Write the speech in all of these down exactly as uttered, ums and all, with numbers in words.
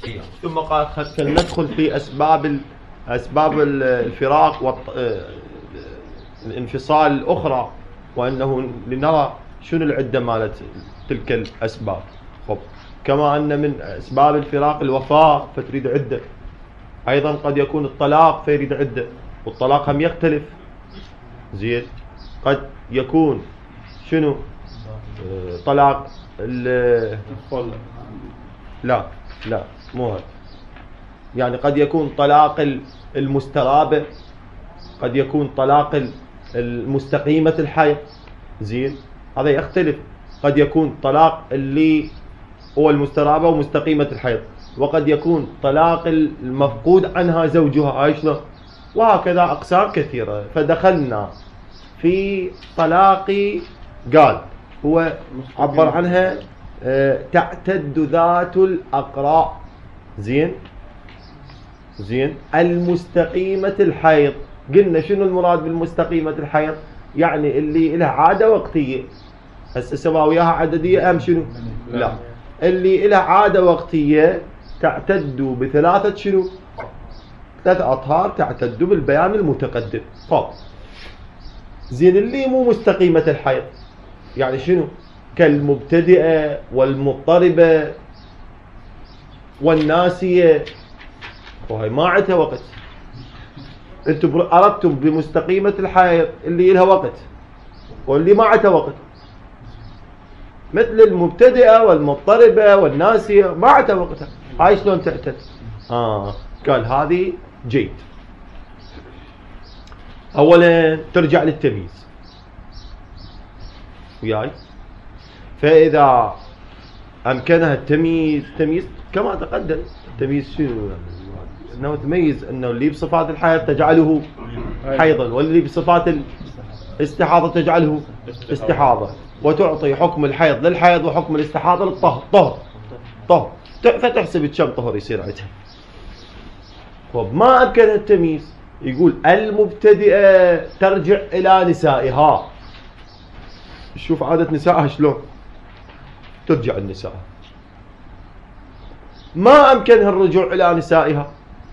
ثم قال فلندخل في أسباب أسباب الفراق والانفصال الأخرى، وأنه لنرى شنو العدة مالت تلك الأسباب. خب كما أن من أسباب الفراق الوفاة فتريد عدة، أيضا قد يكون الطلاق فيريد عدة، والطلاق هم يختلف. زين قد يكون شنو طلاق لا لا مو هذا، يعني قد يكون طلاق المسترابة، قد يكون طلاق المستقيمة الحيض. زين هذا يختلف، قد يكون طلاق اللي هو المسترابة ومستقيمة الحيض، وقد يكون طلاق المفقود عنها زوجها، هاي شلون؟ وهكذا أقسام كثيرة. فدخلنا في طلاق قال هو عبر عنها اه تعتد ذات الأقراء. زين زين المستقيمة الحيض، قلنا شنو المراد بالمستقيمة الحيض؟ يعني اللي لها عادة وقتية. هسه سواء وياها عددية أم شنو؟ لا، اللي لها عادة وقتية تعتد بثلاثة شنو؟ ثلاث أطهار تعتد بالبيان المتقدم. طب زين اللي مو مستقيمة الحيض يعني شنو؟ كالمبتدئة والمضطربة والناسية، وهي ما عندها وقت. انتم أردتم بمستقيمة الحيض اللي لها وقت واللي ما عندها وقت، مثل المبتدئة والمضطربة والناسية ما عندها وقتها، هاي شلون تعتد؟ آه قال هذه جيد. أولا ترجع للتمييز وياي، فإذا أمكنها التمييز، التمييز كما تقدم، التمييز شنو؟ أنه تميز أنه اللي بصفات الحيض تجعله حيضا، واللي بصفات الاستحاضة تجعله استحاضة، وتعطي حكم الحيض للحيض وحكم الاستحاضة للطهر. طهر طهر فتحسب كم طهر يصير عندها. طب ما أمكنها التمييز، يقول المبتدئة ترجع إلى نسائها. شوف عادة نسائها شلون ترجع النساء. ما أمكنها الرجوع إلى نسائها،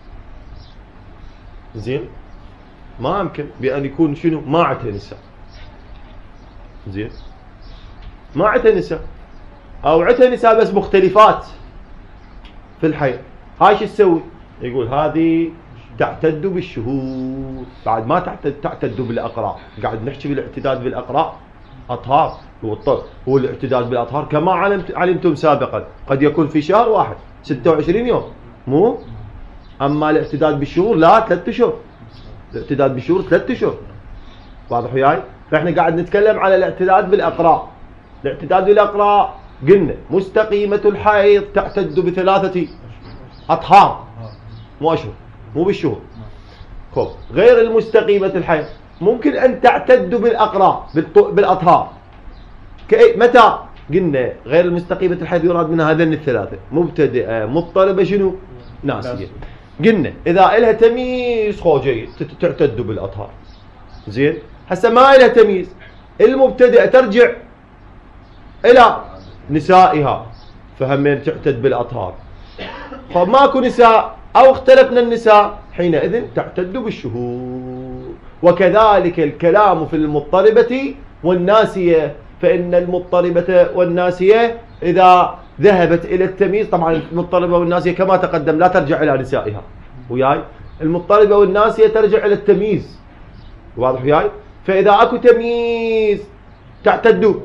زين ما أمكن بأن يكون شنو؟ ما عندها نساء. زين ما عندها نساء، أو عندها نساء بس مختلفات في الحيض، هاي شو تسوي؟ يقول هذه تعتد بالشهور، بعد ما تعتد تعتد بالأقراء. قاعد نحكي بالاعتداد بالأقراء أطهار، هو هو الاعتداد بالأطهار كما علمت علمتم سابقا قد يكون في شهر واحد ستة وعشرين يوم، مو أما الاعتداد بالشهور لا، ثلاثة أشهر. الاعتداد بالشهور ثلاثة أشهر، واضح وياي؟ فإحنا قاعد نتكلم على الاعتداد بالأقراء. الاعتداد بالأقراء قلنا مستقيمة الحيض تعتد بثلاثة أطهار، مو أشهر، مو بالشهور. خب غير المستقيمة الحيض ممكن أن تعتد بالأقراء بالأطهار. متى؟ قلنا غير المستقيمة الحيض يراد منها هذين الثلاثة، مبتدئة مضطربة شنو؟ ناسية. قلنا إذا إلها تمييز خوجي تعتد بالأطهار. زين هسه ما إلها تمييز، المبتدئة ترجع إلى نسائها فهمين تعتد بالأطهار. فماكو نساء أو اختلفنا النساء حينئذ تعتد بالشهور. وكذلك الكلام في المضطربة والناسية، فإن المضطربة والناسية إذا ذهبت إلى التمييز، طبعا المضطربة والناسية كما تقدم لا ترجع إلى نسائها وياي، المضطربة والناسية ترجع إلى التمييز، واضح وياي؟ فإذا أكو تمييز تعتد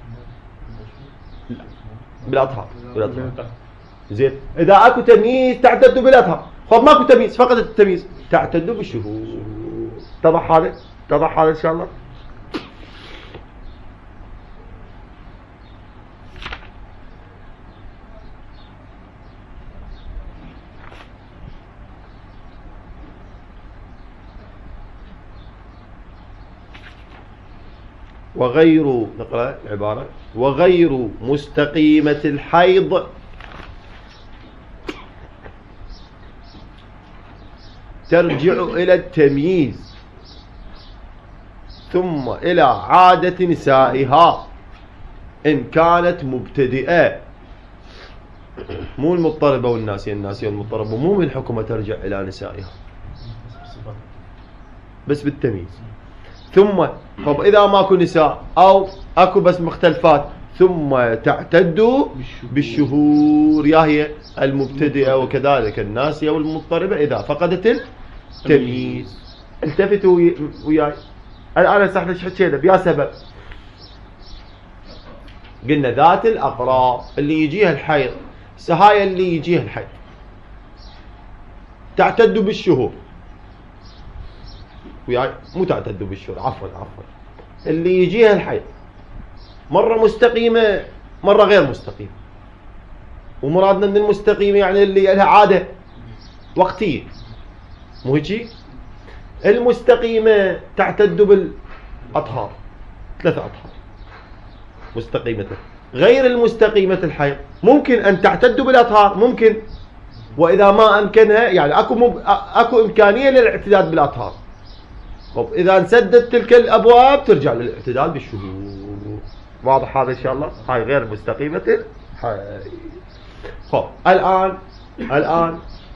بالأطهار. زين إذا أكو تمييز تعتد بالأطهار. خب ماكو تمييز، فقط التمييز تعتد بالشهور. اتضح هذا؟ اتضح هذا إن شاء الله؟ وغير، نقرأ العبارة، وغير مستقيمة الحيض ترجع إلى التمييز ثم إلى عادة نسائها إن كانت مبتدئة. مو المضطربة والناسية، الناسية والمضطربة مو من حكمها ترجع إلى نسائها بس بالتمييز. ثم طب إذا ماكو نساء أو أكو بس مختلفات ثم تعتد بالشهور، يا هي المبتدئة وكذلك الناسية والمضطربة إذا فقدت التمييز. التفتوا وياي الآن هسه احنا حكينا بيا سبب، قلنا ذات الأقراء اللي يجيها الحيض، هاي اللي يجيها الحيض تعتد بالشهور وياي، مو تعتد بالشهور عفوا عفوا اللي يجيها الحيض مرة مستقيمة مرة غير مستقيمة، ومرادنا من المستقيمة يعني اللي لها عادة وقتية، مو هيجي؟ المستقيمة تعتد بالأطهار، ثلاثة أطهار مستقيمة. غير المستقيمة الحيض ممكن أن تعتد بالأطهار، ممكن، وإذا ما أمكنها يعني أكو مب... أكو إمكانية للاعتداد بالأطهار. طب إذا انسدت تلك الأبواب ترجع للاعتداد بالشهور. واضح هذا إن شاء الله؟ هاي غير مستقيمة الحيض. خب الآن الآن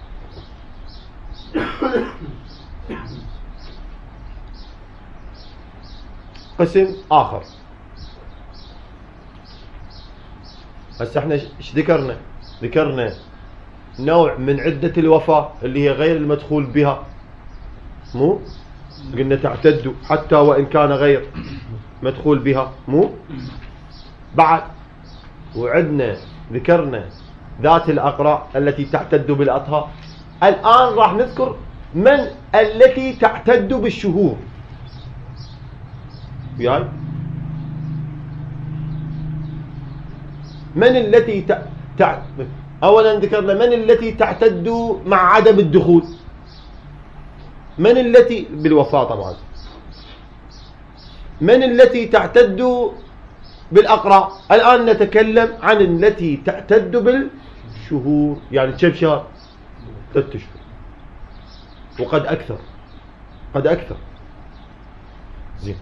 قسم آخر. هسه احنا ايش ذكرنا؟ ذكرنا نوع من عدة الوفاة اللي هي غير المدخول بها، مو؟ قلنا تعتد حتى وإن كان غير مدخول بها، مو؟ بعد وعدنا ذكرنا ذات الأقراء التي تعتد بالأطهار. الآن راح نذكر من التي تعتد بالشهور. وياي من التي ت... تع... أولا ذكرنا من التي تعتد مع عدم الدخول، من التي بالوفاة طبعا، من التي تعتد بالأقراء. الآن نتكلم عن التي تعتد بالشهور، يعني كم شهر؟ ثلاثة أشهر وقد أكثر، قد أكثر. زين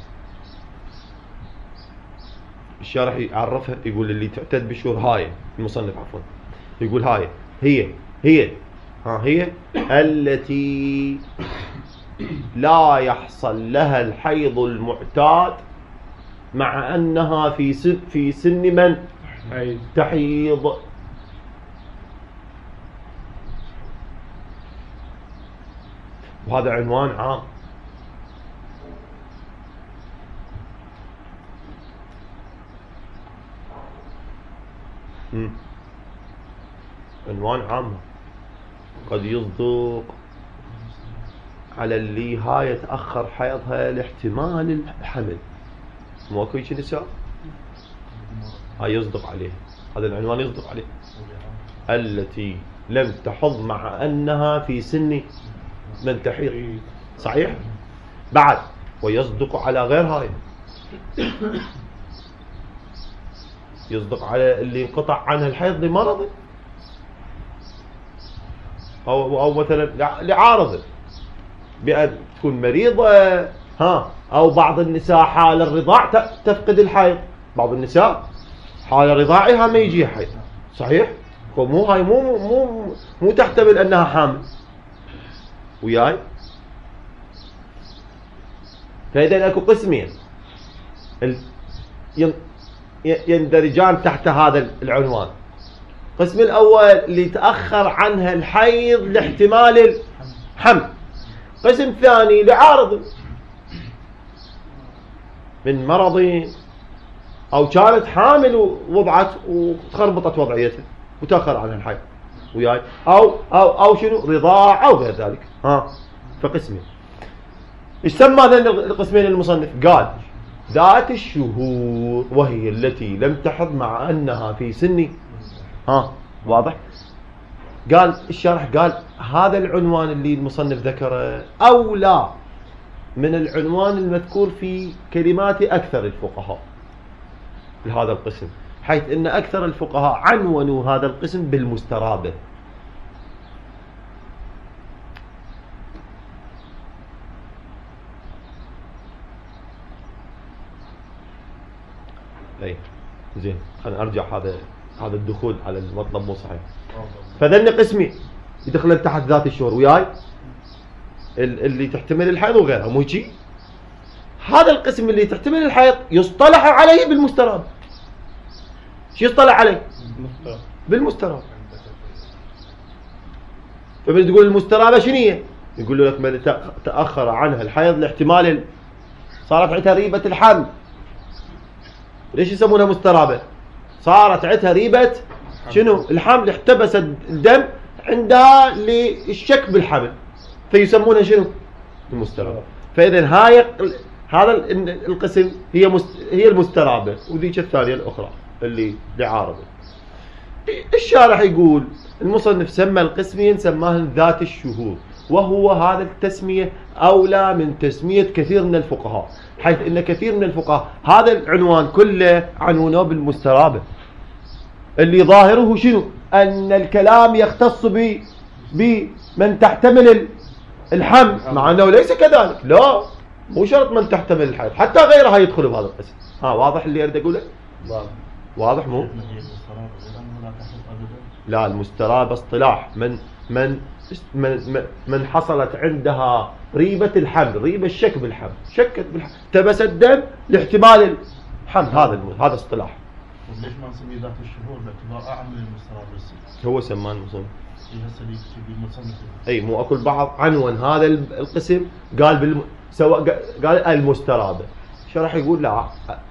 الشارح يعرفها، يقول اللي تعتد بالشهور هاي، المصنف عفوا يقول هاي هي هي ها هي التي لا يحصل لها الحيض المعتاد مع أنها في سن في سن من تحيض. وهذا عنوان عام. مم. عنوان عام قد يصدق على اللي هاي يتأخر حيضها لاحتمال الحمل، مو اكو شيء نساء هاي يصدق عليه، هذا العنوان يصدق عليه. التي لم تحض مع أنها في سن من تحيض، صحيح؟ بعد ويصدق على غير هاي، يصدق على اللي انقطع عنها الحيض لمرض أو أو مثلا لعارض بأن تكون مريضة، ها، أو بعض النساء حال الرضاع تفقد الحيض، بعض النساء حال رضاعها ما يجي حيض، صحيح؟ مو هاي مو مو مو تحتمل أنها حامل. وياي؟ فإذا أكو قسمين يندرجان تحت هذا العنوان. القسم الأول اللي تأخر عنها الحيض لاحتمال الحمل. قسم ثاني لعارض من مرض، أو كانت حامل ووضعت وتخربطت وضعيتها وتأخر عنها الحيض، وياي؟ أو أو أو شنو؟ رضاع أو غير ذلك. ها، فقسمين. ايش سمى هذين القسمين المصنف؟ قال ذات الشهور وهي التي لم تحض مع أنها في سن، ها واضح؟ قال الشارح قال هذا العنوان اللي المصنف ذكره أولى من العنوان المذكور في كلمات أكثر الفقهاء لهذا القسم، حيث أن أكثر الفقهاء عنونوا هذا القسم بالمسترابة. أي زين، خلينا أرجع هذا هذا الدخول على المطلب مو صحيح. فذن قسمين يدخلن تحت ذات الشهور وياي اللي تحتمل الحيض وغيرها، مو هيجي؟ هذا القسم اللي تحتمل الحيض يصطلح عليه بالمستراب. شو يصطلح عليه؟ بالمستراب. فبتقول المسترابة شنو هي؟ يقول لك من تأخر عنها الحيض لاحتمال صارت عندها ريبة الحمل. ليش يسمونها مسترابة؟ صارت عندها ريبة شنو؟ الحمل، احتبس الدم عندها للشك بالحمل فيسمونها شنو؟ المسترابة. فإذا هاي هذا القسم هي مست... هي المسترابة، وذيك الثانية الأخرى اللي لعارضة. الشارح يقول المصنف سمى القسمين سماهن ذات الشهور، وهو هذا التسمية أولى من تسمية كثير من الفقهاء، حيث أن كثير من الفقهاء هذا العنوان كله عنونه بالمسترابة اللي ظاهره شنو؟ أن الكلام يختص ب بمن تحتمل الحمل، مع أنه ليس كذلك. لا، مو شرط من تحتمل الحمل، حتى غيرها يدخل بهذا القسم. ها واضح اللي أريد أقوله؟ واضح مو؟ لا، المسترابة اصطلاح من من من من حصلت عندها ريبة الحمل، ريبة الشك بالحمل، شكت بالحمل، تبس الدم لاحتمال الحمل، هذا هذا اصطلاح. ليش ما نسميه ذات الشهور باعتبار اعم من المسترابة؟ هو سمان المصنف. اي هسه اللي بالمصنف. اي مو اكو البعض عنون هذا القسم قال بالم... سواء قال المسترابة، شو راح يقول؟ لا،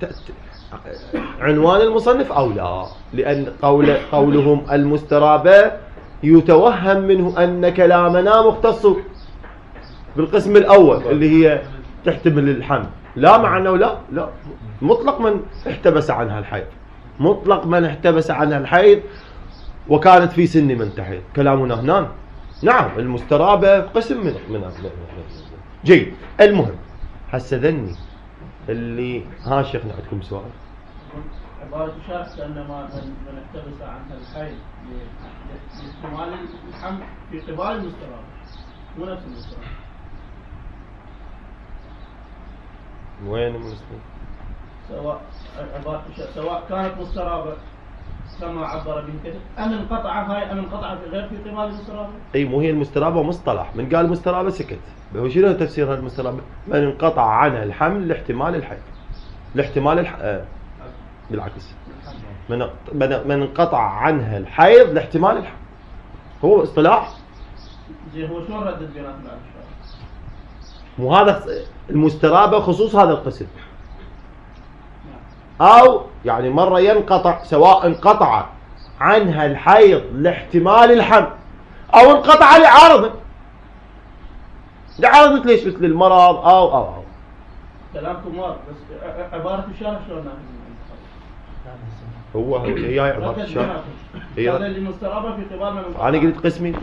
عنوان المصنف أولى، لأن قول قولهم المسترابة يتوهم منه أن كلامنا مختص بالقسم الأول اللي هي تحتمل الحمل. لا، مع أنه لا لا مطلق من احتبس عنها الحيض، مطلق من احتبس عنها الحيض وكانت في سن من تحيض، كلامنا هنا. نعم، المسترابة قسم من من, من جيد. المهم هسه ذني اللي ها شيخنا عندكم سؤال؟ عبارة الشرح أن ما من احتبس عنها الحيض لاحتمال الحمل في قبال المسترابة، مو نفس المسترابة. وين المسترابة؟ سواء عبارة سواء كانت مسترابة كما عبر به كده، أم انقطع هاي أم انقطع في غير في قبال المسترابة. أي مو هي المسترابة مصطلح، من قال مسترابة سكت. هو شنو تفسير هذه المسترابة؟ من انقطع عنها الحمل لاحتمال الحيض، لاحتمال الح... آه. بالعكس، من من انقطع عنها الحيض لاحتمال الحمل، هو اصطلاح. زي هو شلون ردد بيناتنا على الشرع؟ مو هذا المسترابة خصوص هذا القسم، أو يعني مرة ينقطع، سواء انقطع عنها الحيض لاحتمال الحمل أو انقطع لعارض. لعارض مثل ليش؟ مثل المرض أو أو أو كلامكم واضح، بس عبارة الشرح شلون ناخذ؟ هو هي عبارة الشرح. هذا اللي مسترابة في قبال من انقطع. أنا قلت قسمين،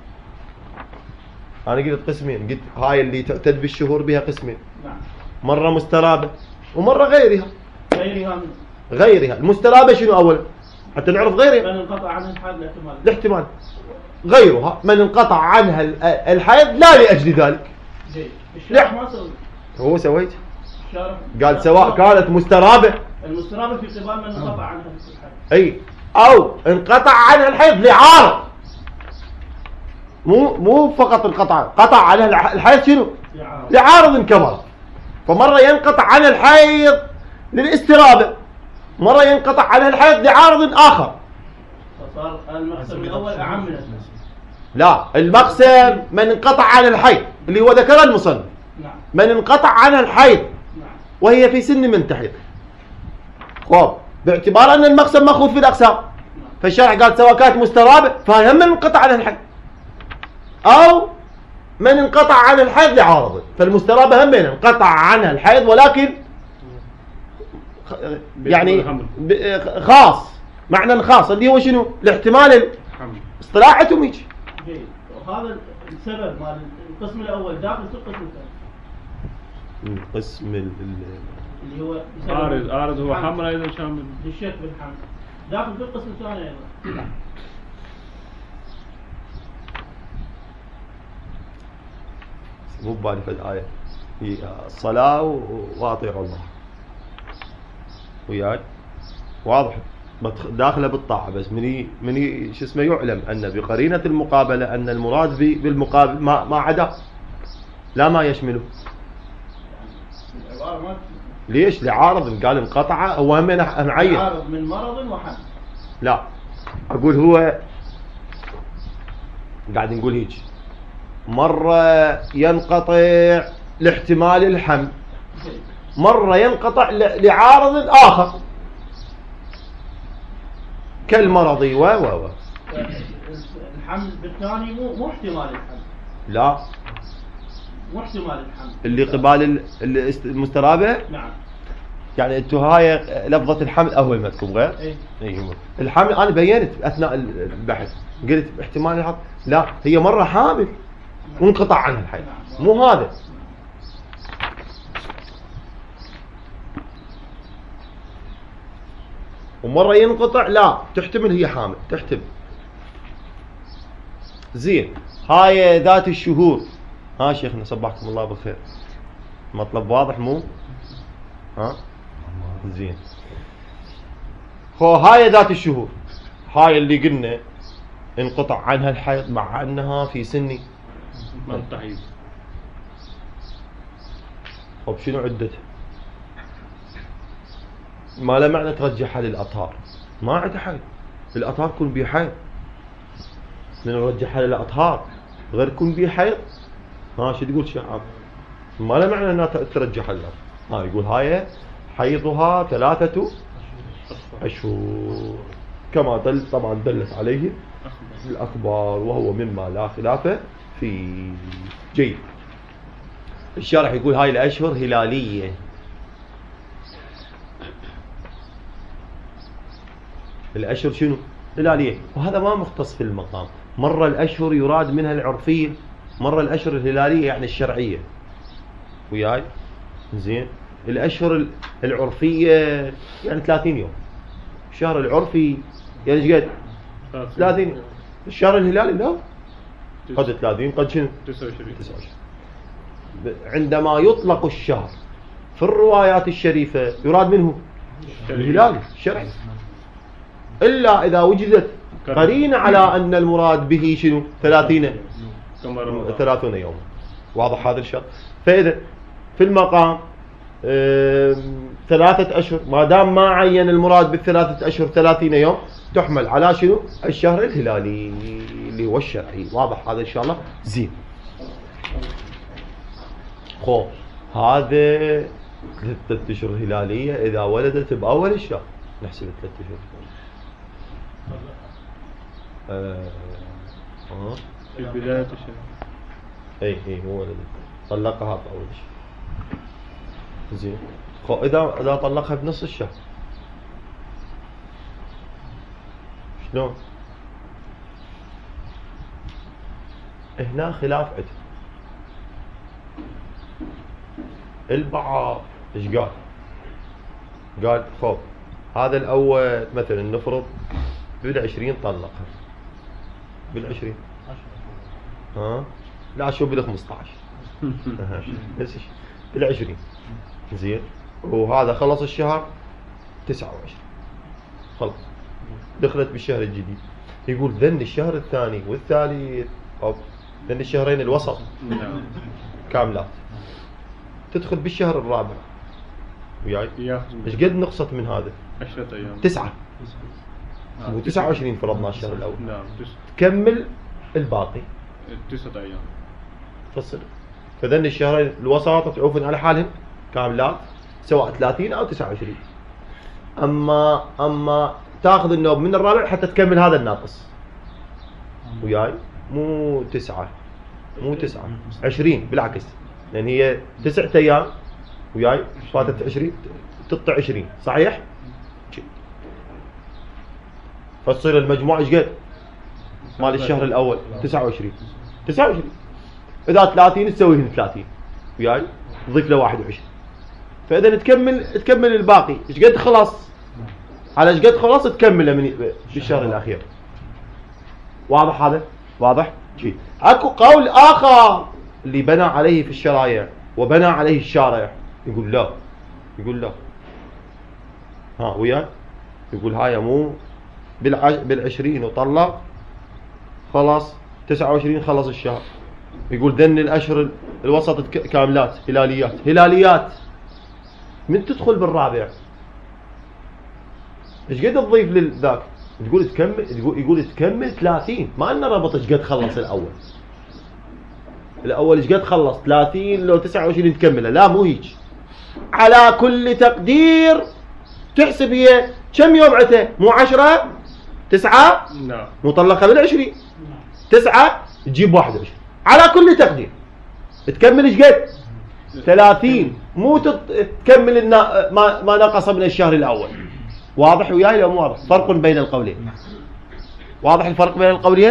أنا قلت قسمين، قلت هاي اللي تعتد بالشهور بها قسمين. نعم. مرة مسترابة ومرة غيرها. غيرها من غيرها. المسترابة شنو أولا؟ حتى نعرف غيرها. من انقطع عنها الحيض لاحتمال. لاحتمال. غيرها من انقطع عنها الحيض لا لأجل ذلك. جيد. الشرح ما سوي. هو سويت. الشرح قال سواء كانت مسترابة. المسترابة في قبال من انقطع عنها الحيض. أي. أو انقطع عنها الحيض لعارض. مو مو فقط انقطع، قطع عنها الحيض شنو؟ لعارض. لعارض كبر. فمرة ينقطع عنها الحيض للاسترابة، مرة ينقطع عنها الحيض لعارض آخر. فصار المقسم الأول أعم من الثاني. لا، المقسم من انقطع عنها الحيض اللي هو ذكر المصنف. نعم. من انقطع عنها الحيض نعم. وهي في سن من تحيض. خب باعتبار أن المقسم مأخوذ في الأقسام. نعم. فالشرع قال سواء كانت مسترابة فهم من انقطع عنها الحيض أو من انقطع عن الحيض لعارض. فالمسترابة هم انقطع عنها الحيض ولكن يعني خاص، معنى خاص اللي هو شنو؟ الاحتمال اصطلاحتهم هيك. جيد. وهذا السبب مال القسم الأول داخل في القسم الثاني. القسم اللي هو عارض عارض هو حمل أيضا شامل للشك بالحمل داخل في القسم الثاني أيضا. مو ببالي في الآية هي الصلاة وأطيعوا الله وياك واضح. بتخ- داخله بالطاعه، بس من من شو اسمه يعلم ان بقرينه المقابله ان المراد ب- بالمقابل ما ما عدا، لا ما يشمله. العبارة ما ليش؟ لعارض قال انقطع، هو هم نعين. تعارض من مرض وحمل. لا اقول هو قاعد نقول هيك، مره ينقطع لاحتمال الحمل، مره ينقطع ل- لعارض اخر كالمرض و و و الحمل بالثاني مو مو احتمال الحمل، لا مو احتمال الحمل اللي قبال ال- ال- المسترابه. نعم. يعني انتم هاي لفظه الحمل اول ما تكون غير. اي اي هو الحمل انا بينت اثناء البحث، قلت احتمال الحمل، لا هي مره حامل وانقطع عنها الحيض، مو هذا. ومره ينقطع، لا تحتمل هي حامل، تحتمل. زين، هاي ذات الشهور. ها شيخنا صبحكم الله بالخير، مطلب واضح مو؟ ها زين. هو هاي ذات الشهور، هاي اللي قلنا انقطع عنها الحيض مع انها في سن ما تحيز. طب شنو عدتها؟ ما له معنى ترجعها للاطهار، ما عندها حيض. الاطهار يكون بيه حيض، من نرجعها للاطهار غير يكون بيه حيض. ها شو تقول شعب؟ ما له معنى انها ترجعها للاطهار. ها يقول هاي حيضها ثلاثة أشهر كما دل طبعا دلت عليه الأخبار، وهو مما لا خلاف فيه. جيد. الشارح يقول هاي الأشهر هلالية. الأشهر شنو؟ هلالية، وهذا ما مختص في المقام. مرة الأشهر يراد منها العرفية، مرة الأشهر الهلالية يعني الشرعية. وياي؟ زين. الأشهر العرفية يعني ثلاثين يوم. الشهر العرفي يعني ايش قد؟ ثلاثين. الشهر الهلالي لا، قد ثلاثين قد شنو؟ تسعة وعشرين. تسعة وعشرين. عندما يطلق الشهر في الروايات الشريفة يراد منه الهلالي الشرعي، إلا إذا وجدت قرينة على أن المراد به شنو؟ ثلاثين كما رمضان. ثلاثون يوما. واضح هذا الشرط؟ فإذا في المقام آم، ثلاثة أشهر، ما دام ما عين المراد بالثلاثة أشهر ثلاثين يوم، تحمل على شنو؟ الشهر الهلالي اللي هو الشرعي. واضح هذا إن شاء الله؟ زين. خو هذا ثلاثة أشهر هلالية إذا ولدت بأول الشهر نحسب ثلاثة أشهر. آه. آه. في بداية الشهر. اي اي هو ولدت، طلقها بأول الشهر. زين. خو إذا إذا طلقها بنص الشهر شلون؟ هنا خلاف عده. البعض ايش قال؟ قال خب هذا الأول مثلا نفرض بالعشرين طلقها، بالعشرين ها لا شو بالخمسطعش نفس الشيء بالعشرين. زين. وهذا خلص الشهر تسعة وعشرين، خلص دخلت بالشهر الجديد. يقول ذن الشهر الثاني والثالث أو ذن الشهرين الوسط نعم. كاملات تدخل بالشهر الرابع. وياي ياخذ ايش قد نقصت من هذا؟ عشرة أيام. تسعة آه، مو تسعة وعشرين فرضنا الشهر الأول، نعم تس... تكمل الباقي تسعة أيام. فصل. فذن الشهرين الوسط تعوفن على حالهم كاملات سواء ثلاثين أو تسعة وعشرين. أما أما تاخذ النوب من الرابع حتى تكمل هذا الناقص. وياي مو تسعة مو تسعة عشرين بالعكس، لأن هي تسعة أيام وياي فاتت عشرين تقطع عشرين صحيح؟ فتصير المجموع ايش قد؟ مال الشهر الأول تسعة وعشرين تسعة وعشرين. إذا ثلاثين تسويهن ثلاثين وياي تضيف له واحد وعشرين. فإذا تكمل تكمل الباقي ايش قد خلص؟ على ايش قد خلص تكمله من بالشهر الأخير. واضح هذا؟ واضح؟ شيء. اكو قول آخر اللي بنى عليه في الشرايع وبنى عليه الشارع، يقول لا، يقول لا. ها وياي يقول هاي مو بالعش... بالعشرين وطلق خلاص تسعة وعشرين خلص الشهر. يقول ذن الأشهر الوسط كاملات هلاليات. هلاليات من تدخل بالرابع ايش قد تضيف للذاك؟ تقول تكمل، تقول يقول تكمل ثلاثين، ما لنا ربط ايش قد خلص الاول. الاول ايش قد خلص ثلاثين لو تسعة وعشرين تكمله، لا مو هيك. على كل تقدير تحسب هي كم يوم عته؟ مو عشرة تسعة نعم مطلقة بالعشرين تسعة تجيب واحد وعشرين على كل تقدير تكمل ايش قد؟ ثلاثين، مو تت... تكمل النا... ما... ما نقص من الشهر الاول. واضح وياي لو مو واضح؟ فرق بين القولين. واضح الفرق بين القولين؟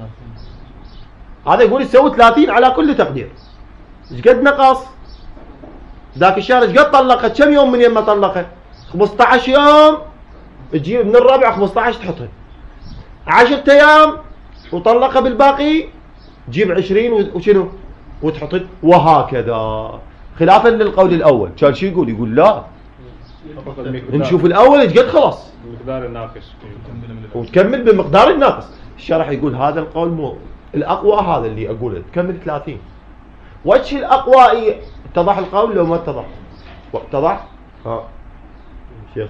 هذا يقول تسوي ثلاثين على كل تقدير. ايش قد نقص؟ ذاك الشهر ايش قد طلقت؟ كم يوم من يوم ما طلقت؟ خمسة عشر يوم تجيب من الرابع خمسة عشر تحطها. عشرة ايام وطلقها بالباقي تجيب عشرين وشنو؟ وتحط، وهكذا خلافا للقول الاول. كان شو يقول؟ يقول لا نشوف الاول ايش قد خلص المقدار الناقص وتكمل بمقدار الناقص. الشرح يقول هذا القول مو الاقوى، هذا اللي اقوله تكمل ثلاثين. وجه الاقوى اتضح القول لو ما اتضح؟ اتضح؟ ها شيخ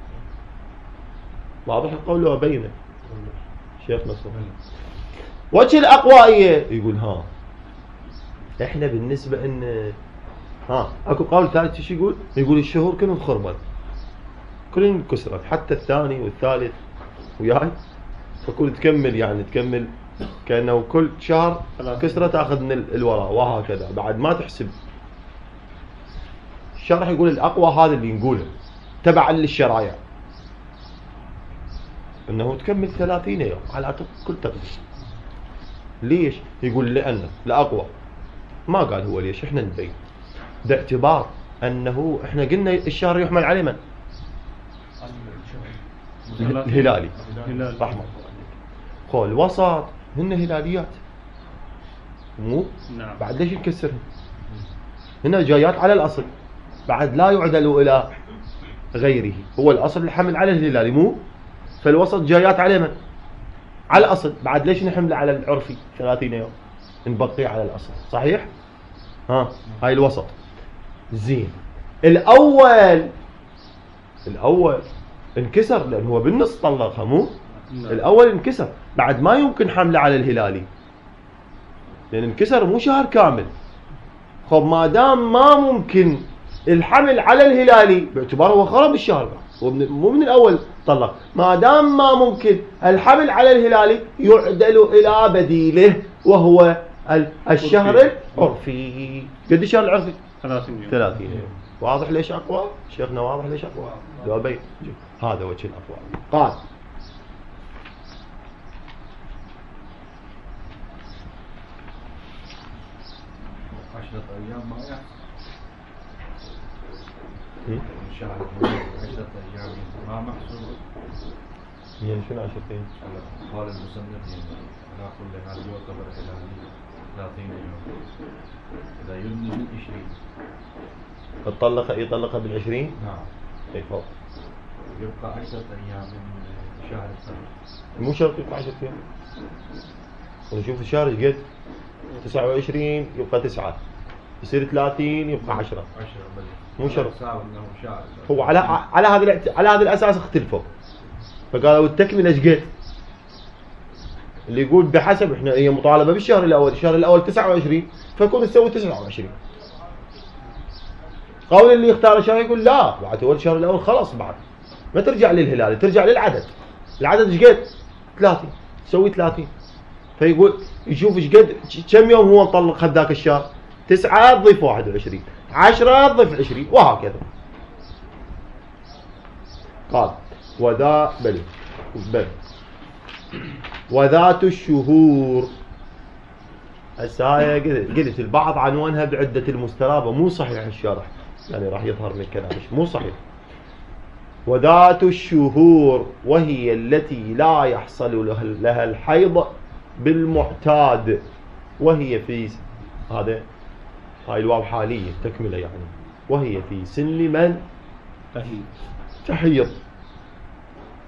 واضح القول لو ابينه؟ شيخ نصر وجه الاقوائيه يقول ها احنا بالنسبه ان ها اكو قول ثالث ايش يقول؟ يقول الشهور كلهم خربت كلهم كسرت حتى الثاني والثالث وياي، فكل تكمل يعني تكمل كانه كل شهر كسره تاخذ من الوراء وهكذا بعد ما تحسب. الشرح يقول الاقوى هذا اللي نقوله تبعا للشرائع انه تكمل ثلاثين يوم على كل تقدير. ليش؟ يقول لانه الاقوى ما قال هو ليش، احنا نبين باعتبار انه احنا قلنا الشهر يحمل عليه من؟ الهلالي رحمه قول الوسط هن هلاليات مو؟ نعم. بعد ليش نكسرهم؟ هنا جايات على الاصل بعد لا يعدل الى غيره. هو الاصل الحمل على الهلالي مو؟ فالوسط جايات عليه من؟ على الاصل بعد ليش نحمل على العرفي ثلاثين يوم نبقي على الاصل صحيح؟ ها هاي الوسط زين. الاول الاول انكسر لان هو بالنص طلقها مو؟ نعم. الاول انكسر بعد ما يمكن حمله على الهلالي لان انكسر مو شهر كامل. خب ما دام ما ممكن الحمل على الهلالي باعتباره هو خرب الشهر هو مو من الاول طلق، ما دام ما ممكن الحمل على الهلالي يعدل الى بديله وهو الشهر العرفي. قد الشهر العرفي؟ ثلاثين يوم. ثلاثين يوم. واضح ليش اقوى؟ شيخنا واضح ليش اقوى؟ لو بين هذا وجه الاقوى. قال عشرة أيام ما يحصل هم؟ الشهر عشرة أيام ما محسوب. يعني شنو عشرتين؟ قال المصنف على كل حال يعتبر هلالي ثلاثين يوم إذا يبني بالعشرين. الطلقة يطلقها بالعشرين؟ نعم. اي فوق. يبقى عشرة أيام من شهر السنة. مو شرط يبقى عشرة ايام. ونشوف الشهر ايش قد؟ تسعة وعشرين يبقى تسعة. يصير ثلاثين يبقى عشرة. عشرة بل. مو شرط. صار انه شهر. هو على على هذا الاعت... على هذا الاساس اختلفوا. فقالوا التكمله ايش قد؟ اللي يقول بحسب احنا هي مطالبه بالشهر الاول، الشهر الاول تسعة وعشرين فكون تسوي تسعة وعشرين. قول اللي يختار الشهر يقول لا بعد اول الشهر الاول خلاص بعد ما ترجع للهلال ترجع للعدد. العدد ايش قد؟ ثلاثين تسوي ثلاثين. فيقول يشوف ايش قد كم يوم هو مطلق هذاك الشهر؟ تسعة تضيف واحد وعشرين، عشرة تضيف عشرين وهكذا. قال وذا بل بل وذات الشهور. هسه قلت قلت البعض عنوانها بعدة المسترابة مو صحيح الشرح يعني راح يظهر من كلامش مو صحيح. وذات الشهور وهي التي لا يحصل لها الحيض بالمعتاد وهي في هذا هاي الواو حالية تكملة يعني وهي في سن من تحيض تحيض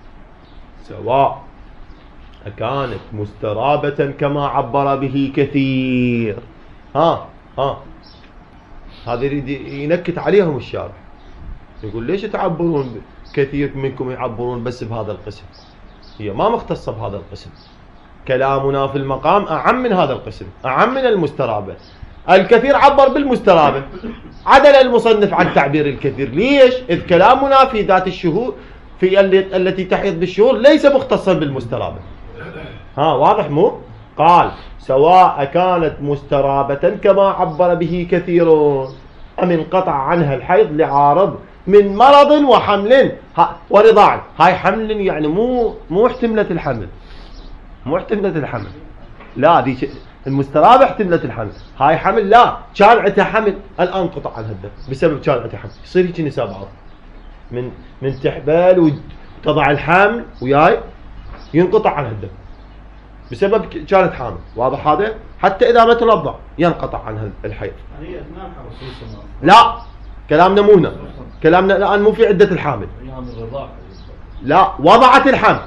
سواء كانت مسترابة كما عبر به كثير. ها ها هذا يريد ينكت عليهم الشارح، يقول ليش تعبرون كثير منكم يعبرون بس بهذا القسم؟ هي ما مختصة بهذا القسم. كلامنا في المقام أعم من هذا القسم، أعم من المسترابة. الكثير عبر بالمسترابة، عدل المصنف عن تعبير الكثير. ليش؟ إذ كلامنا في ذات الشهور في التي تحيط بالشهور ليس مختصا بالمسترابة. ها واضح مو؟ قال سواء كانت مسترابة كما عبر به كثيرون أم انقطع عنها الحيض لعارض من مرض وحمل ورضاع. هاي حمل يعني مو مو احتملت الحمل، مو احتملت الحمل، لا دي المسترابة احتملت الحمل، هاي حمل لا، كان عندها حمل الآن انقطع عنها الدم بسبب كان عندها حمل. يصير هيك نساء بعض من من تحبل وتضع الحمل وياي ينقطع عنها الدم بسبب كانت حامل. واضح هذا؟ حتى إذا ما ترضع ينقطع عنها الحيض. هي أثناء الحمل. لا كلامنا مو هنا، كلامنا الآن مو في عدة الحامل، لا وضعت الحمل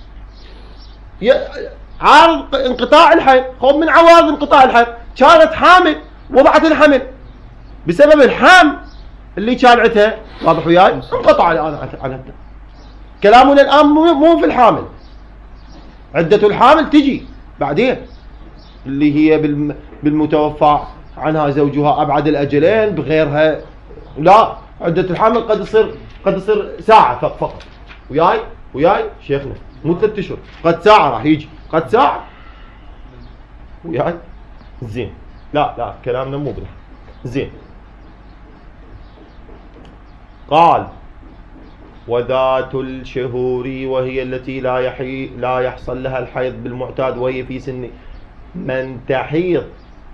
عارض انقطاع الحيض. خب من عوارض انقطاع الحيض كانت حامل وضعت الحمل بسبب الحمل اللي كان عندها. واضح وياي؟ انقطع الآن عنها الدم. كلامنا الآن مو في الحامل، عدة الحامل تجي بعدين اللي هي بالمتوفى عنها زوجها أبعد الأجلين بغيرها. لا عدة الحامل قد تصير قد تصير ساعة فقط. وياي وياي شيخنا مو ثلاث اشهر، قد ساعة راح يجي، قد ساعة. وياي زين. لا لا كلامنا مو بلا زين. قال وذات الشهور وهي التي لا يحي لا يحصل لها الحيض بالمعتاد وهي في سن من تحيض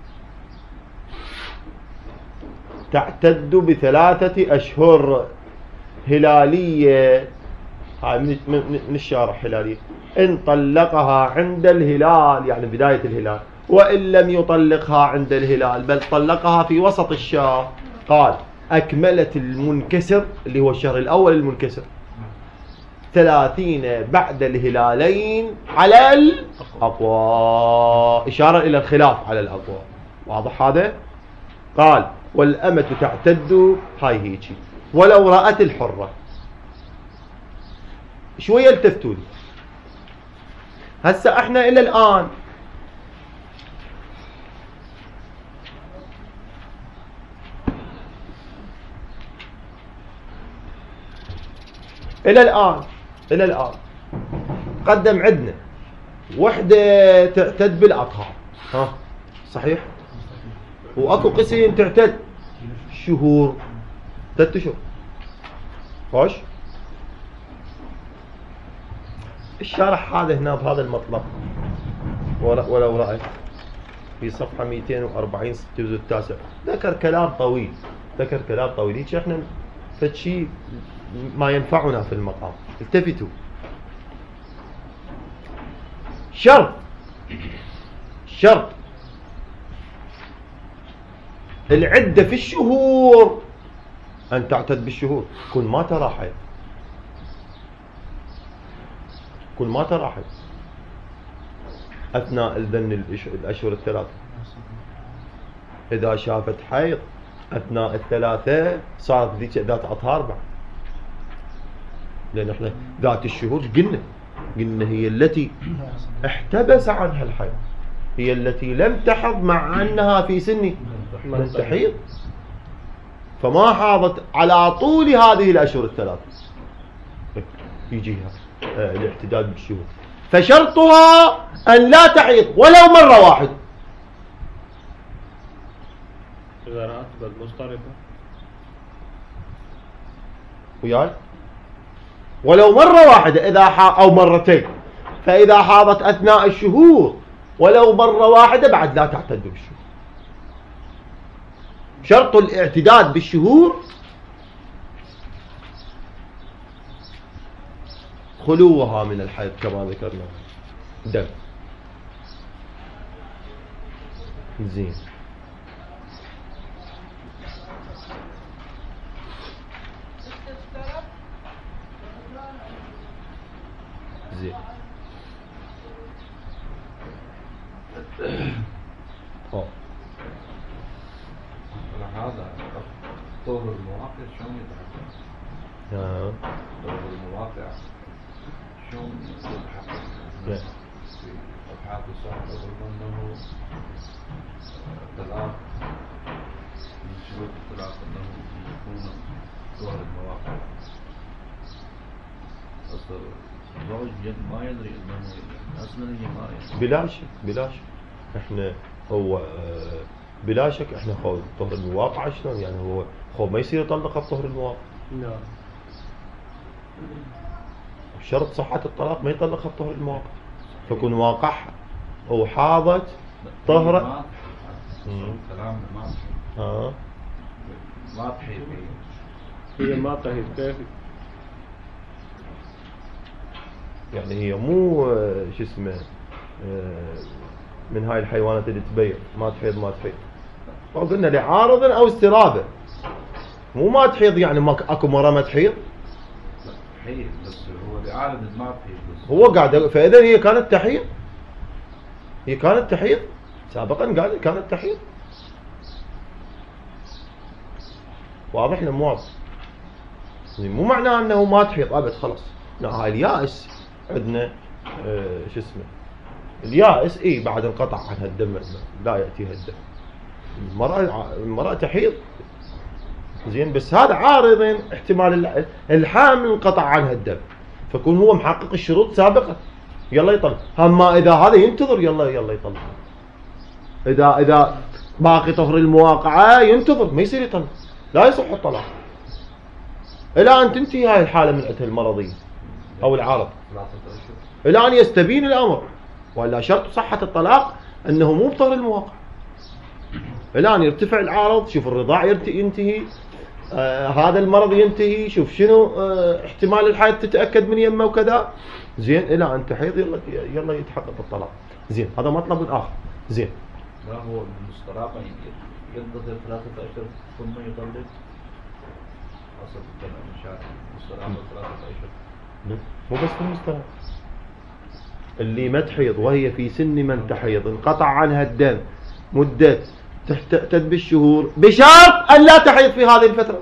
تعتد بثلاثة أشهر هلالية. هاي من, من, من الشارح هلالية. إن طلقها عند الهلال يعني بداية الهلال، وإن لم يطلقها عند الهلال بل طلقها في وسط الشهر. قال أكملت المنكسر اللي هو الشهر الأول المنكسر ثلاثين بعد الهلالين على الأقوى، إشارة إلى الخلاف على الأقوى. واضح هذا؟ قال والأمة تعتد هاي هيجي ولو رأت الحرة. شوية التفتوا لي هسه احنا إلى الآن إلى الآن إلى الآن قدم عندنا وحدة تعتد بالأطهار، ها صحيح؟ وأكو قسم تعتد شهور، ثلاث شهور. خوش الشارح هذا هنا بهذا المطلب ولو رأيت في صفحة مئتين وأربعين الجزء التاسع ذكر كلام طويل، ذكر كلام طويل. هيك احنا فشي ما ينفعنا في المقام. التفتوا. شرط شرط العدة في الشهور أن تعتد بالشهور. كل ما ترى حيض، كل ما ترى حيض أثناء الذن الأشهر الثلاثة. إذا شافت حيض أثناء الثلاثة صارت ذيك ذات أطهار بعد، لأن احنا ذات الشهور قلنا قلنا هي التي احتبس عنها الحيض، هي التي لم تحض مع أنها في سن من تحيض، فما حاضت على طول هذه الأشهر الثلاثة يجيها الاعتداد بالشهور. فشرطها أن لا تحيض ولو مرة واحدة. إذا رأت بل مضطربة وياي ولو مرة واحدة إذا حا أو مرتين. فإذا حاضت أثناء الشهور ولو مرة واحدة بعد لا تعتد بالشهور. شرط الاعتداد بالشهور خلوها من الحيض كما ذكرنا دم. زين. زين أوه. هذا طور المواقع شلون يتحقق؟ آه. طور المواقع شلون يتحقق؟ نعم. في أبحاث الصحة يقولون أنه الطلاق من شروط الطلاق أنه يكون طور المواقع. أصل الزوج ما يدري أنه أصلا هي ما يدري. بلا شك بلا شك احنا هو آه، بلا شك احنا خو طهر المواقع شلون يعني هو خو ما يصير يطلقها بطهر المواقع. نعم. شرط صحة الطلاق ما يطلقها بطهر المواقع، فكون واقعها او حاضت طهرة كلام ما اه ما تحيط هي ما تحيض كيف؟ يعني هي مو آه، شو اسمه آه، من هاي الحيوانات اللي تبين ما تحيض ما تحيض، وقلنا لعارض او استرابه، مو ما تحيض يعني ما اكو مرة ما تحيض. تحيط بس هو بيعارض ما تحيط بس هو قاعد، فاذا هي كانت تحيض، هي كانت تحيض سابقا قال كانت تحيض. واضح ولا مو واضح؟ يعني مو معناه انه ما تحيض ابد خلاص. لا هاي اليائس عندنا آه شو اسمه اليائس اي بعد انقطع عنها الدم لا ياتيها الدم. المرأة المرأة تحيض زين، بس هذا عارض احتمال الحامل انقطع عنها الدم، فكون هو محقق الشروط سابقا يلا يطلق. اما اذا هذا ينتظر يلا يلا يطلق. اذا اذا باقي طهر المواقعة ينتظر ما يصير يطلق، لا يصح الطلاق الى ان تنتهي هاي الحالة من عدة المرضية او العارض، الى ان يستبين الامر. والا شرط صحة الطلاق انه مو بطهر المواقع، الى ان يرتفع العارض، شوف الرضاع ينتهي، آه هذا المرض ينتهي، شوف شنو آه احتمال الحياة تتأكد من يمه وكذا زين، الى ان تحيض يلا يلا يتحقق الطلاق. زين هذا مطلب اخر. زين لا هو المستراحة ينتظر ثلاثة أشهر ثم يطلق. أصل الكلام مشاكل المستراحة ثلاثة أشهر مو بس في المستراحة، اللي ما تحيض وهي في سن من تحيض انقطع عنها الدم مدة تعتد بالشهور بشرط أن لا تحيض في هذه الفترة.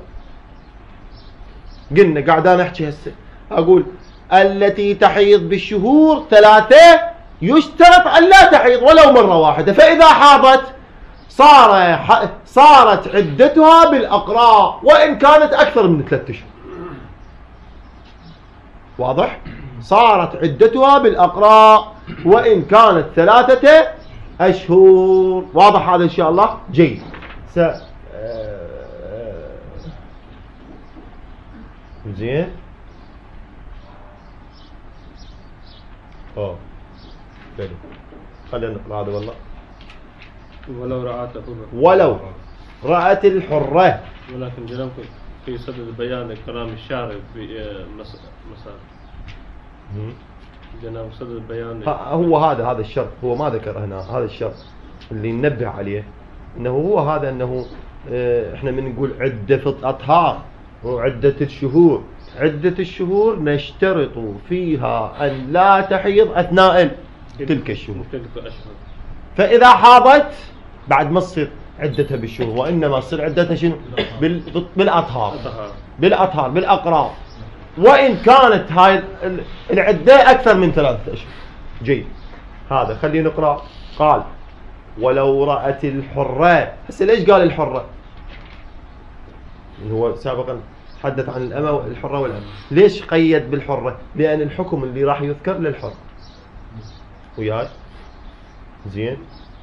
قلنا قاعد أنا أحكي هسه أقول التي تحيض بالشهور ثلاثة يشترط أن لا تحيض ولو مرة واحدة، فإذا حاضت صار صارت عدتها بالأقراء وإن كانت أكثر من ثلاثة أشهر. واضح؟ صارت عدتها بالأقراء وإن كانت ثلاثة أشهر. واضح هذا إن شاء الله؟ جيد. س... زين. أوه حلو، خلينا نقرأ هذا والله. ولو رأت الحرة ولو رأت الحرة، ولكن جنبكم في صدد بيان كلام الشارع في مسألة جناب صدد بيان هو هذا هذا الشرط هو ما ذكر هنا، هذا الشرط اللي ننبه عليه انه هو هذا انه اه احنا من نقول عدة في الاطهار وعدة الشهور، عدة الشهور نشترط فيها ان لا تحيض اثناء تلك الشهور، تلك الاشهر. فاذا حاضت بعد ما تصير عدتها بالشهور، وانما تصير عدتها شنو؟ بالاطهار بالاطهار بالاقراء، وإن كانت هاي العدة أكثر من ثلاثة أشهر. جيد، هذا خلينا نقرأ. قال ولو رأت الحرة. هسه ليش قال الحرة؟ هو سابقا تحدث عن الأمة الحرة والأمة، ليش قيد بالحرة؟ لأن الحكم اللي راح يذكر للحر. وياي زين،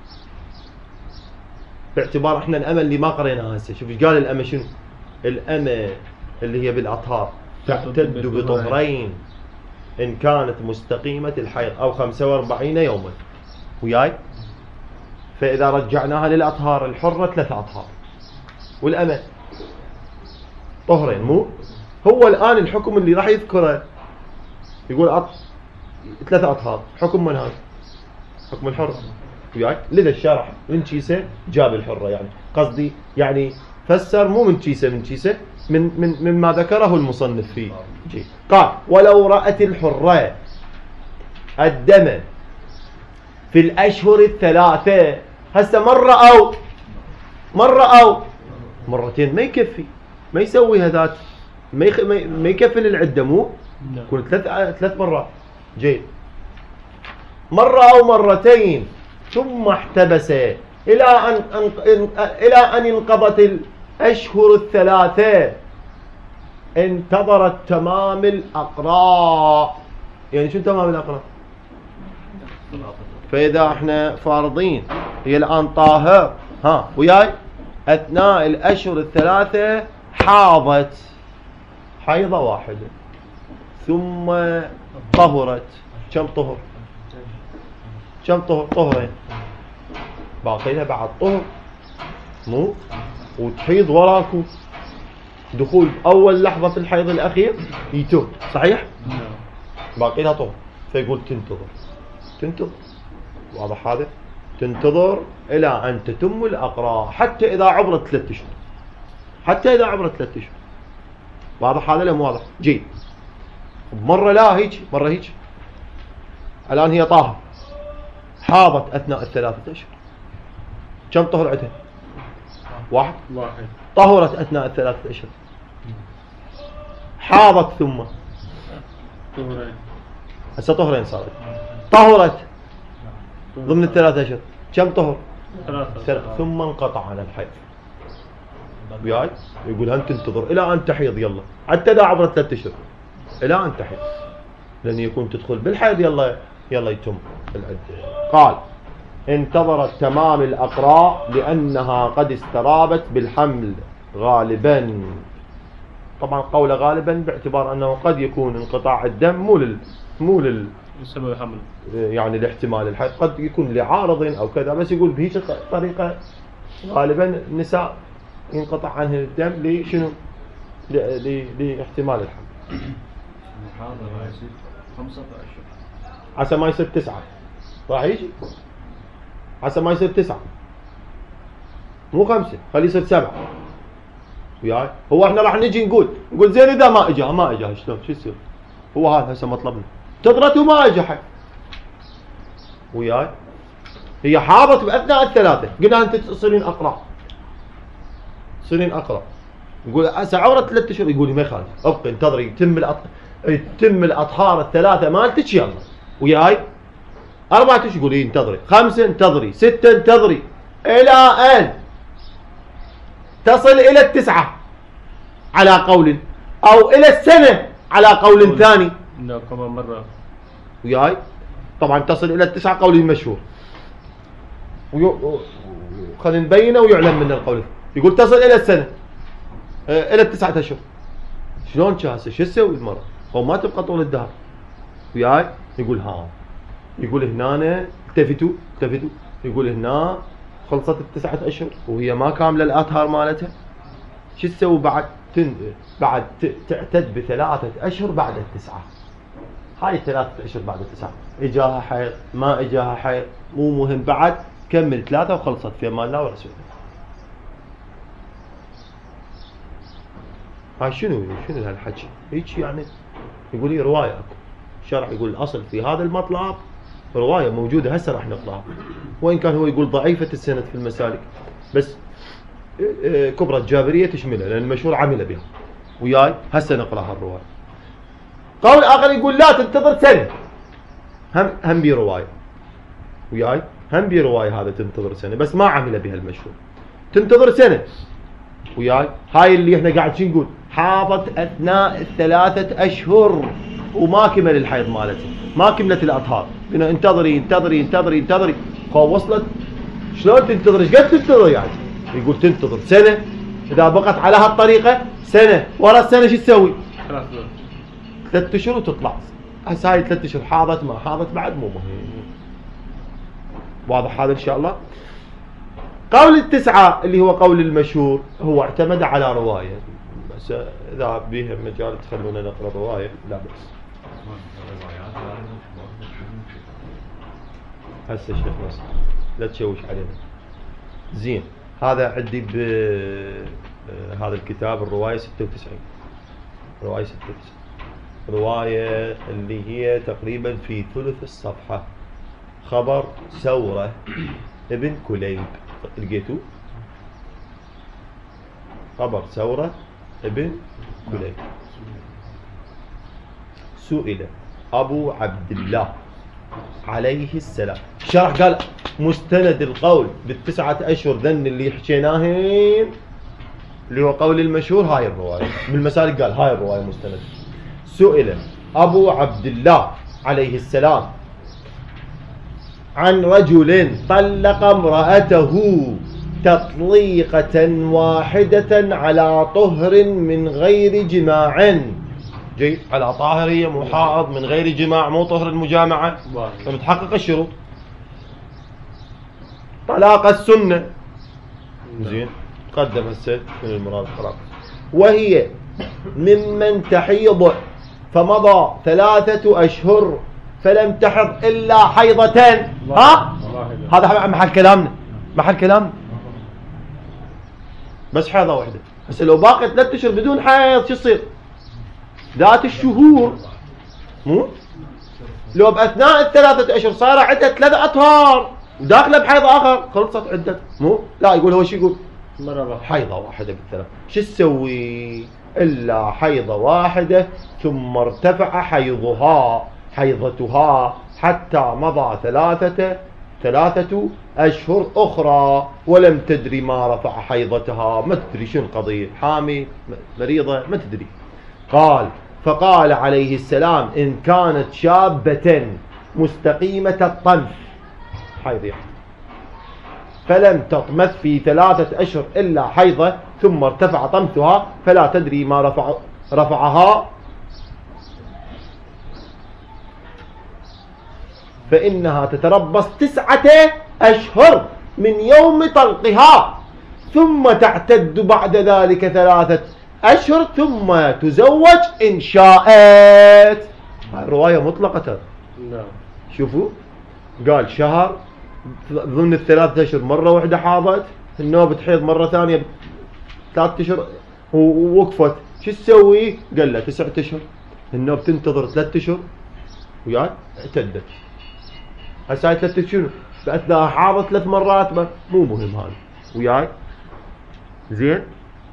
باعتبار احنا الأمة اللي ما قريناها هسه. شوف ايش قال الأمة شنو؟ الأمة اللي هي بالأطهار تعتد بطهرين إن كانت مستقيمة الحيض أو خمسة وأربعين يوما. وياي، فإذا رجعناها للأطهار الحرة ثلاثة أطهار والأمة طهرين. مو هو الآن الحكم اللي راح يذكره يقول أط... ثلاثة أطهار، حكم من هذا؟ حكم الحرة. وياي، لذا الشرح من كيسة جاب الحرة، يعني قصدي يعني فسر مو من كيسة من كيسة من من مما ذكره المصنف فيه. جي. قال ولو رأت الحرة الدم في الأشهر الثلاثة. هسه مرة أو مرة أو مرتين ما يكفي، ما يسوي هذات، ما يخ... ما يكفي للعدة، مو يكون ثلاث ثلاث مرات. جيد. مرة أو مرتين ثم احتبس إلى أن إلى أن انقضت الأشهر الثلاثة، انتظرت تمام الأقراء. يعني شو تمام الأقراء؟ فإذا احنا فارضين هي الآن طاهر، ها وياي، أثناء الأشهر الثلاثة حاضت حيضة واحدة ثم طهرت. كم طهر؟ كم طهر؟ طهرين. باقي لها بعد طهر، مو وتحيض وراكو دخول أول لحظة في الحيض الأخير يتوب، صحيح؟ باقي لها طهر، فيقول تنتظر تنتظر واضح هذا؟ تنتظر إلى أن تتم الأقراء، حتى إذا عبرت ثلاثة أشهر، حتى إذا عبرت ثلاثة أشهر. واضح هذا؟ لا مو واضح؟ جيد. مرة لا هيك، مرة هيك. الآن هي طاهر، حاضت أثناء الثلاثة أشهر. كم طهر عندها؟ واحد. واحد. طهرت أثناء الثلاثة أشهر، حاضت ثم طهرين. هسه طهرين صارت. طهرت ضمن الثلاثة أشهر، كم طهر؟ ثلاثة. ثم انقطع عن الحيض. وياي يقول هم تنتظر إلى أن تحيض، يلا حتى إذا عبرت ثلاثة أشهر إلى أن تحيض، لأن يكون تدخل بالحيض يلا يلا يتم العدة. قال انتظرت تمام الأقراء لأنها قد استرابت بالحمل غالبا. طبعا قول غالبا باعتبار أنه قد يكون انقطاع الدم مو لل مو لل بسبب حمل، يعني الاحتمال الحيض، قد يكون لعارض أو كذا، بس يقول بهيك طريقة غالبا النساء ينقطع عنه الدم لشنو؟ لاحتمال الحمل. هذا ما يصير خمسة أشهر عسى ما يصير تسعة، راح يجي عسى ما يصير تسعة مو خمسة، خليه يصير سبعة. وياي هو احنا راح نجي نقول نقول زين إذا ما إجا ما إجا شلون شو يصير؟ هو هذا هسه مطلبنا، تضرت وما إجا حد. وياي هي حاضت بأثناء الثلاثة، قلنا أنت تصيرين أقرأ، تصيرين أقرأ. يقول هسه عورت ثلاثة أشهر، يقول لي ما يخالف، ابقي انتظري يتم الأط... يتم الأطهار الثلاثة مالتك يلا. وياي أربعة أشهر يقول لي انتظري، خمسة انتظري، ستة انتظري، إلى أن تصل إلى التسعة على قول، أو إلى السنة على قول ثاني. لا كمان مرة. وياي طبعا تصل إلى التسعة قول المشهور، ويو... خلينا نبينه ويعلم من القول. يقول تصل إلى السنة، إلى التسعة أشهر. شلون شاسة شو تسوي المرة؟ هو ما تبقى طول الدهر. وياي يقول ها، يقول هنا التفتوا التفتوا يقول هنا خلصت التسعة أشهر وهي ما كاملة الأطهار مالتها، شو تسوي بعد؟ تن... بعد ت... تعتد بثلاثة أشهر بعد التسعة. هاي ثلاثة أشهر بعد التسعة، إجاها حيض ما إجاها حيض مو مهم، بعد كمل ثلاثة وخلصت في أمان الله ورسوله. هاي شنو شنو هالحكي؟ هيك يعني يقول لي رواية اكو، الشرع يقول الأصل في هذا المطلب رواية موجودة هسه راح نقراها، وإن كان هو يقول ضعيفة السند في المسالك، بس كبرى الجابرية تشملها لأن المشهور عمل بها. وياي هسه نقراها الرواية. قول آخر يقول لا تنتظر سنة، هم هم بي رواية. وياي هم بي رواية هذا تنتظر سنة، بس ما عمل بها المشهور، تنتظر سنة. وياي هاي اللي احنا قاعدين نقول حاضت أثناء الثلاثة أشهر وما كمل الحيض مالتها، ما كملت الأطهار، قلنا انتظري انتظري انتظري انتظري، خو وصلت شلون تنتظر؟ ايش قد تنتظر يعني؟ يقول تنتظر سنة، إذا بقت على هالطريقة سنة، ورا السنة شو تسوي؟ ثلاث أشهر وتطلع. هسه هاي ثلاث أشهر حاضت ما حاضت بعد مو مهم. واضح هذا إن شاء الله؟ قول التسعة اللي هو قول المشهور هو اعتمد على رواية، بس إذا بيها مجال تخلونا نقرأ رواية لا بأس. هسه شيخ بس لا تشوش علينا. زين هذا عندي بهذا الكتاب الرواية ستة وتسعين، رواية ستة وتسعين، رواية اللي هي تقريبا في ثلث الصفحة، خبر ثورة ابن كليب. لقيتوا خبر ثورة ابن كليب. سئل أبو عبد الله عليه السلام شرح قال مستند القول بالتسعة أشهر ذن اللي حكيناهم اللي هو قول المشهور هاي الرواية بالمسالك، قال هاي الرواية مستند. سئل أبو عبد الله عليه السلام عن رجل طلق امرأته تطليقة واحدة على طهر من غير جماع. جيد، على طاهرية مو حائض من غير جماع مو طهر المجامعة، فمتحقق الشروط. طلاق السنة زين تقدم هسه من المراد طلاق. وهي ممن تحيض فمضى ثلاثة أشهر فلم تحض إلا حيضتين. ها هذا محل كلامنا، محل كلامنا بس حيضة واحدة. هسه لو باقي ثلاثة أشهر بدون حيض شو يصير؟ ذات الشهور مو لو بأثناء الثلاثة أشهر صار عدة ثلاثة أطهار وداخله بحيض آخر خلصت عدة. مو لا يقول هو شو يقول؟ حيضة واحدة بالثلاث. شو تسوي؟ إلا حيضة واحدة ثم ارتفع حيضها حيضتها حتى مضى ثلاثة ثلاثة أشهر أخرى ولم تدري ما رفع حيضتها. ما تدري شو القضية، حامي مريضة ما تدري. قال فقال عليه السلام إن كانت شابة مستقيمة الطمث حيض يعني فلم تطمث في ثلاثة أشهر إلا حيضة ثم ارتفع طمثها فلا تدري ما رفع رفعها فإنها تتربص تسعة أشهر من يوم طلقها ثم تعتد بعد ذلك ثلاثة أشهر ثم تزوج إن شاءت. الرواية مطلقة. نعم. شوفوا قال شهر ضمن الثلاثة أشهر مرة واحدة حاضت، النوبة تحيض مرة ثانية ثلاثة أشهر ووقفت. شو تسوي؟ قال له تسعة أشهر، النوبة تنتظر ثلاثة أشهر وياي اعتدت. هسه هاي ثلاثة شنو؟ بأثناء حاضت ثلاث مرات ما مو مهم هذا وياي. زين؟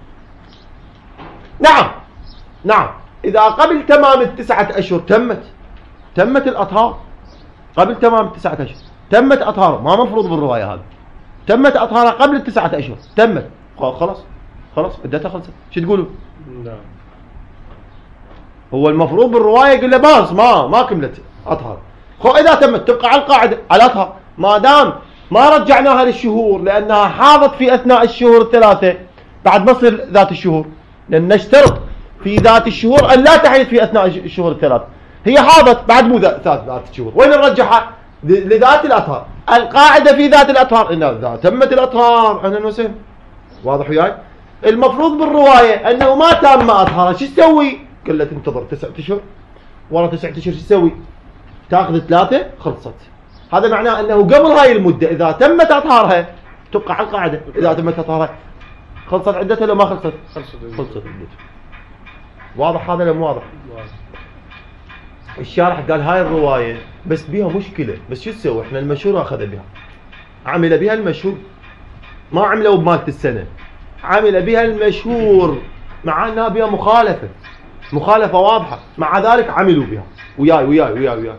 نعم نعم إذا قبل تمام التسعة أشهر تمت تمت الأطهار قبل تمام التسعة أشهر تمت أطهار، ما مفروض بالرواية هذا تمت أطهارها قبل التسعة أشهر تمت خلاص خلاص عدتها خلصت. شو تقولوا؟ نعم. هو المفروض بالرواية يقول له باص ما ما كملت أطهار. خو إذا تمت تبقى على القاعدة على أطهار ما دام ما رجعناها للشهور لأنها حاضت في أثناء الشهور الثلاثة بعد ما تصير ذات الشهور، لأن نشترط في ذات الشهور أن لا تحيض في أثناء الشهور الثلاثة. هي حاضت بعد مو ذات ذات الشهور، وين نرجعها؟ لذات الأطهار. القاعدة في ذات الأطهار إن إذا تمت الأطهار أهلا وسهلا. واضح وياي؟ المفروض بالرواية أنه ما تم أطهارها شو تسوي؟ قال له تنتظر تسعة أشهر، ورا تسعة أشهر شو تسوي؟ تاخذ ثلاثة خلصت. هذا معناه أنه قبل هاي المدة إذا تمت أطهارها تبقى على القاعدة. إذا تمت أطهارها خلصت عدتها لو ما خلصت؟ خلصت عدتها. واضح هذا لو واضح؟ الشارح قال هاي الرواية بس بيها مشكلة، بس شو تسوي؟ احنا المشهور أخذ بها، عمل بها المشهور، ما عملوا بمالة السنة، عمل بها المشهور مع أنها بها مخالفة مخالفة واضحة، مع ذلك عملوا بها. وياي وياي وياي وياي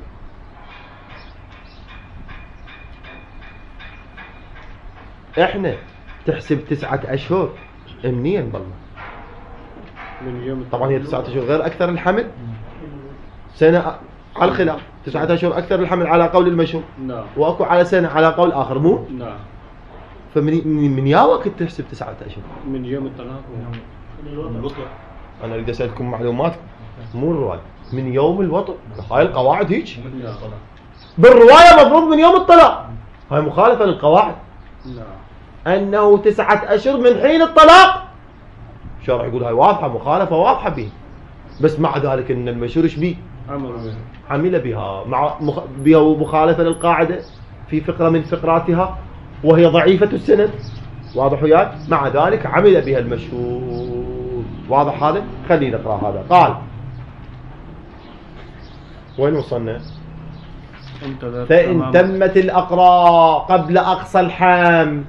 احنا تحسب تسعة أشهر منين بالله؟ من يوم طبعا هي تسعة أشهر غير أكثر الحمل سنة على الخلاف، تسعة أشهر أكثر الحمل على قول المشهور. نعم. وأكو على سنة على قول آخر مو؟ نعم. فمن من, من يا وقت تحسب تسعة أشهر؟ من يوم الطلاق. من الوطن. أنا أريد أسألكم معلومات مو الرواية، من يوم الوطن. هاي القواعد هيك بالرواية مفروض من يوم الطلاق، هاي مخالفة للقواعد. نعم. أنه تسعة أشهر من حين الطلاق. الشرع يقول هاي واضحة مخالفة واضحة به، بس مع ذلك أن المشهور إيش بيه؟ عمل بها مع مخ... بها مخالفة للقاعدة في فقرة من فقراتها وهي ضعيفة السند. واضح وياك؟ مع ذلك عمل بها المشهور. واضح هذا؟ خلينا نقرأ هذا. قال وين وصلنا؟ انتظر فإن تمام. تمت الأقراء قبل أقصى الحمل.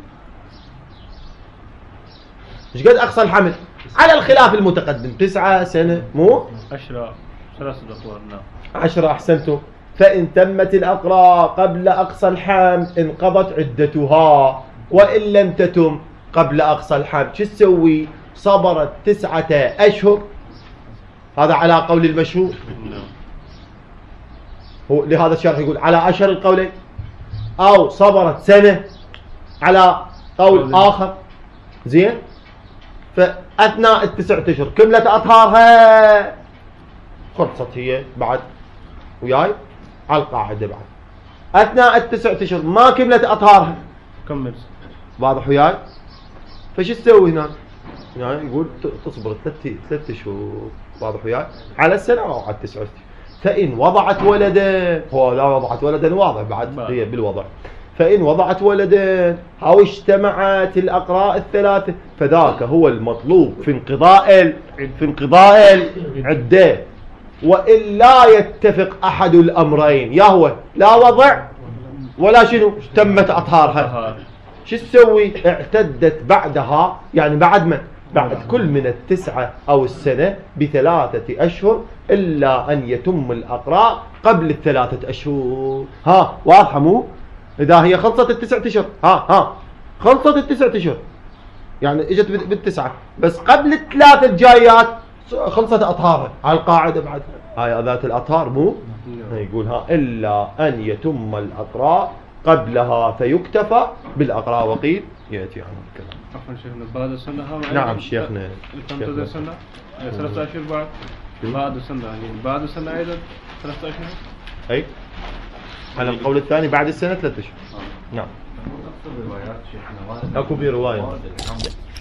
ايش قد أقصى الحمل؟ على الخلاف المتقدم تسعة سنة مو عشرة ثلاثة أطوار نعم. عشرة. أحسنتم. فإن تمت الأقراء قبل أقصى الحمل انقضت عدتها، وإن لم تتم قبل أقصى الحمل شو تسوي؟ صبرت تسعة أشهر، هذا على قول المشهور. نعم. هو لهذا الشرح يقول على أشهر القولين، أو صبرت سنة على قول آخر. زين. فأثناء التسعة أشهر كملت أطهارها، خلصت هي بعد وياي على القاعدة. بعد أثناء التسعة أشهر ما كملت أطهارها، كمل. واضح وياي؟ فش تسوي هنا؟ يعني يقول تصبر ثلاث ثلاث شهور، واضح وياي؟ على السنة أو على التسعة. فإن وضعت ولدا، هو لا وضعت ولدا واضح بعد هي بالوضع. فإن وضعت ولدا أو اجتمعت الأقراء الثلاثة فذاك هو المطلوب في انقضاء في انقضاء العدة. وإن لا يتفق أحد الأمرين، يا هو لا وضع ولا شنو تمت أطهارها، شو تسوي؟ اعتدت بعدها، يعني بعد ما بعد كل من التسعة أو السنة بثلاثة أشهر إلا أن يتم الأقراء قبل الثلاثة أشهر. ها واضحة مو؟ إذا هي خلصت التسعة أشهر، ها ها خلصت التسعة أشهر يعني إجت بالتسعة، بس قبل الثلاثة الجايات خلصت أطهارها على القاعدة. بعد هاي ذات الأطهار مو؟ يقول ها إلا أن يتم الأقراء قبلها فيكتفى بالأقراء، وقيل يأتي عنه الكلام. عفوا شيخنا بعد السنة ها. نعم شيخنا. تنتظر سنة ثلاثة أشهر بعد بعد السنة، يعني بعد السنة أيضا ثلاثة أشهر. أي على القول الثاني بعد السنة ثلاثة أشهر. نعم. روايات شيخنا أكو برواية. موارد الحمل